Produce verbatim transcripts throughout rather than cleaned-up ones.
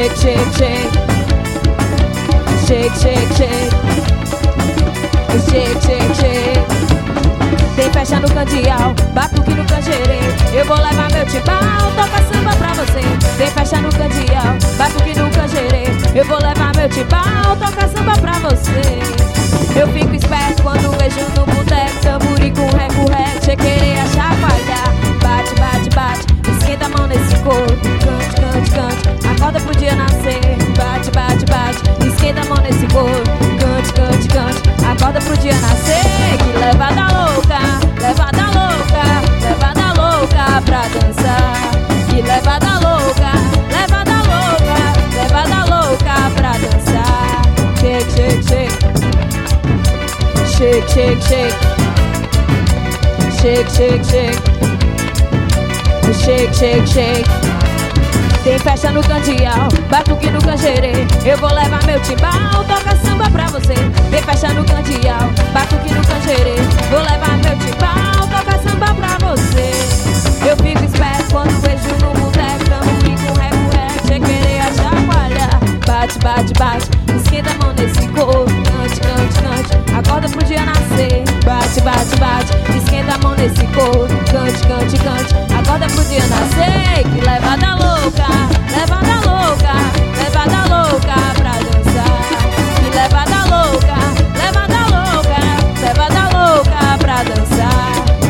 Shake, shake, shake. Shake, shake, shake. Shake, shake, shake. Tem festa no candial, batuque no canjerê. Eu vou levar meu timbal, toca samba pra você. Tem festa no candial, batuque no canjerê. Eu vou levar meu timbal, toca samba pra você. Eu fico esperto quando vejo no boteco tamburi com reco-reco, chequereia, chacoalhar. Bate, bate, bate, esquenta a mão nesse corpo. Cante, cante, cante, acorda pro dia nascer. Bate, bate, bate, esquenta a mão nesse corpo. Cante, cante, cante, acorda pro dia nascer. Que levada louca, levada louca, levada louca pra dançar. Que levada louca, levada louca, levada louca pra dançar. Shake, shake, shake. Shake, shake, shake. Shake, shake, shake. Shake, shake, shake. Tem festa no candial, batuque no canjerê. Eu vou levar meu timbal, toca samba pra você. Tem festa no candial, batuque no canjerê. Vou levar meu timbal, toca samba pra você. Eu fico esperto quando vejo no boteco tamburi com reco-reco, chequereia, chacoalhar. Bate, bate, bate, esquenta a mão nesse corpo. Cante, cante, cante, acorda pro dia nascer. Bate, bate, bate, esquenta a mão nesse corpo. Cante, cante, cante, acorda pro dia nascer. Que levada louca, levada louca, levada louca pra dançar. Que levada louca, levada louca, levada louca pra dançar.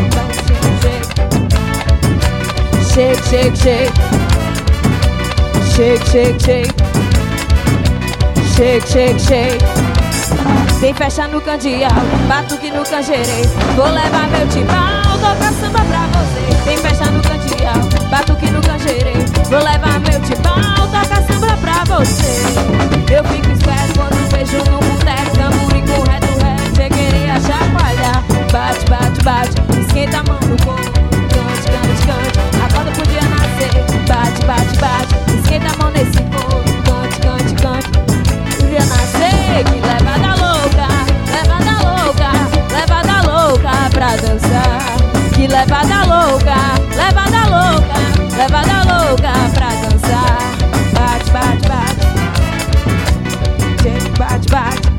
Shake, shake, shake. Shake, shake, shake. Shake, shake, shake. Tem festa no candial, batuque no canjerê. Vou levar meu timbal, toca samba pra você. Tem festa no candial, batuque no canjerê. Vou levar meu timbal, toca samba pra você. Eu fico esperto quando vejo no boteco tamburi com reto-reto, chequereia, chacoalhar. Bate, bate, bate, esquenta a mão no corpo. Cante, cante, cante, acorda pro dia nascer. Bate, bate, bate, esquenta a mão nesse corpo. Cante, cante, cante, pro dia nascer. Que levada louca, levada louca, levada louca pra dançar. Que levada louca, levada louca, levada louca pra dançar. Bate, bate, bate. Bate, bate.